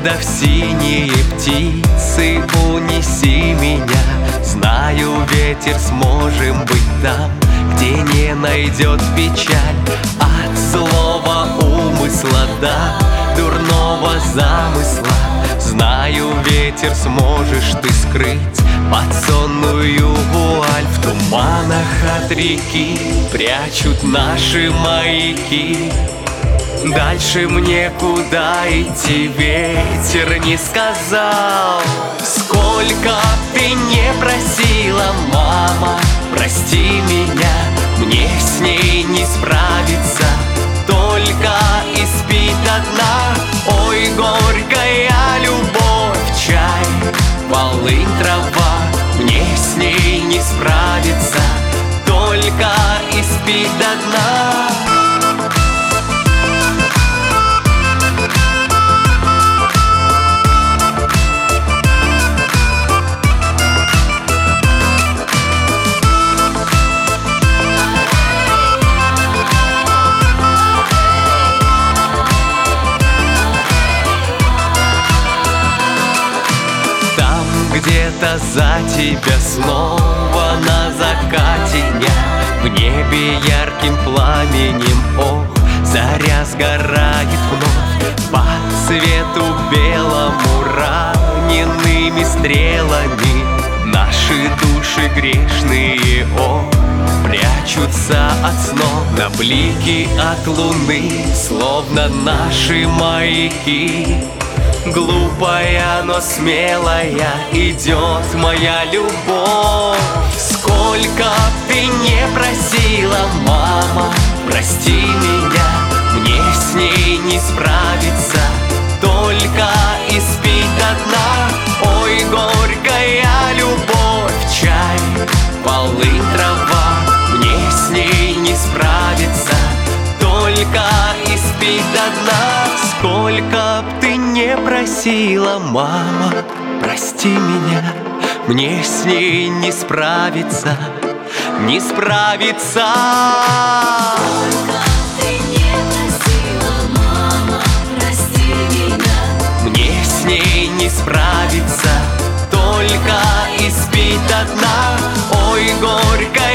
в синие птицы унеси меня. Знаю, ветер, сможем быть там, где не найдет печаль от злого умысла до дурного замысла. Знаю, ветер, сможешь ты скрыть подсонную вуаль. В туманах от реки прячут наши маяки. Дальше мне куда идти, ветер не сказал. Сколько ты не просила, мама, прости меня, мне с ней не справиться. Только испить одна, ой, горькая любовь, чай, полынь, трава, мне с ней не справиться. Только испить одна. Где-то за тебя снова на закате дня, в небе ярким пламенем, ох, заря сгорает вновь. По свету белому ранеными стрелами наши души грешные, ох, прячутся от снов на блики от луны, словно наши маяки. Глупая, но смелая идет моя любовь. Сколько ты не просила, мама, прости меня, мне с ней не справиться. Только испить одна, ой, горькая любовь, чай, полынь, трава, мне с ней не справиться. Только испить одна. Сколько б ты не просила, мама, прости меня, мне с ней не справиться, не справиться. Сколько ты не просила, мама, прости меня, мне с ней не справиться. Только испить одна, ой, горько